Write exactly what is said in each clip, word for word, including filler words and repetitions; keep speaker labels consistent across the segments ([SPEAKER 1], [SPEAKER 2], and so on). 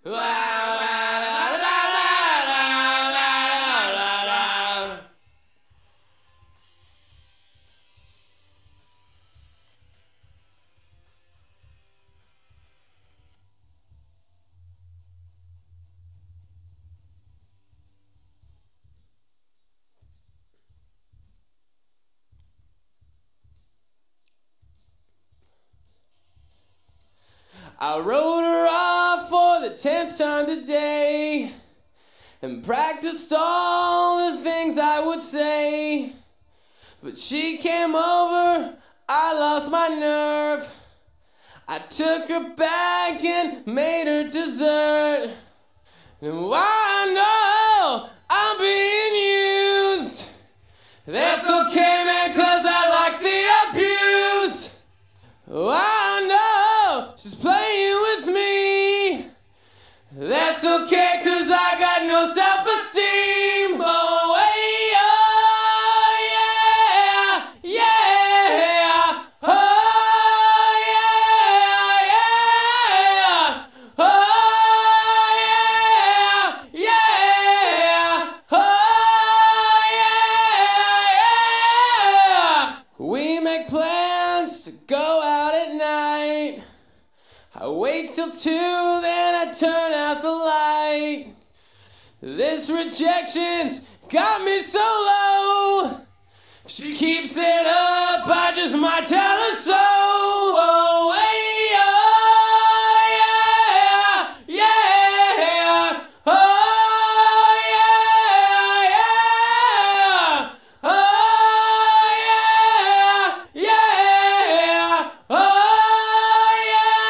[SPEAKER 1] I wrote her off for the tenth time today and practiced all the things I would say. But she came over, I lost my nerve. I took her back and made her dessert. And while I know I'm being used, that's okay, man, cause I like the abuse. Oh, I know she's playing with me. That's okay, cause I got no self-esteem. Oh, hey, oh, yeah, yeah. Oh, yeah, yeah. Oh, yeah, yeah. Oh, yeah, yeah. We make plans to go out at night. I wait till two, then I turn out the light. This rejection's got me so low. If she keeps it up, I just might tell her so. Oh, hey, oh, yeah, yeah. Oh, yeah, yeah. Oh, yeah, yeah. Oh,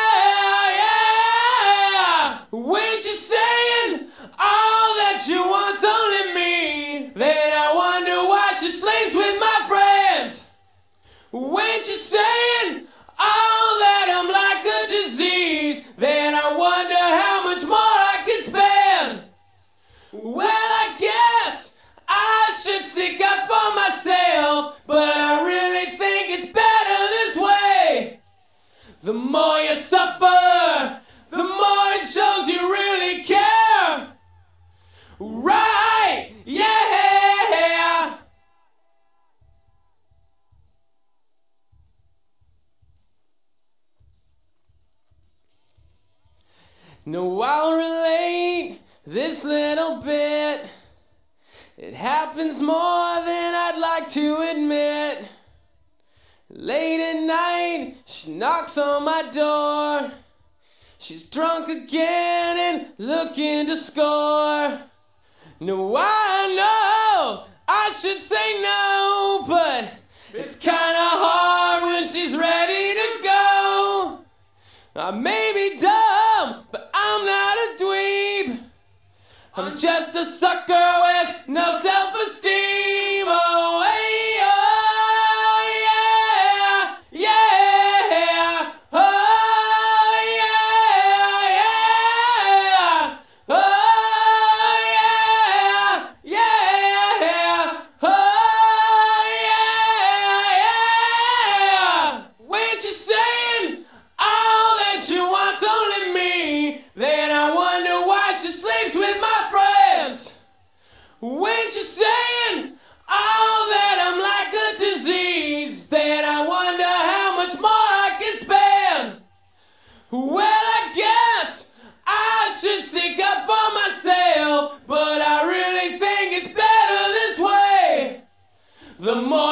[SPEAKER 1] yeah, yeah. When she's saying all that she wants only me, then I wonder why she sleeps with my friends. When she's saying all that I'm like a disease, then I wonder how much more I can spend. Well, I guess I should stick up for myself, but I really think it's better this way. The more you suffer, the more it shows you really care. Right, yeah. No, I'll relate this little bit. It happens more than I'd like to admit. Late at night, she knocks on my door. She's drunk again and looking to score. No, I know I should say no, but it's kinda hard when she's ready to go. I may be dumb, but I'm not a dweeb. I'm just a sucker with no self-esteem. Oh, hey, oh, yeah, yeah. Oh, yeah, yeah. Oh, yeah, yeah. Oh, yeah, yeah. When she's saying all that she wants only me, then I wonder why she sleeps with my friends. When she's saying all that I'm like a disease, then I wonder how much more I can spend. Well, I guess I should stick up for myself, but I really think it's better this way. The more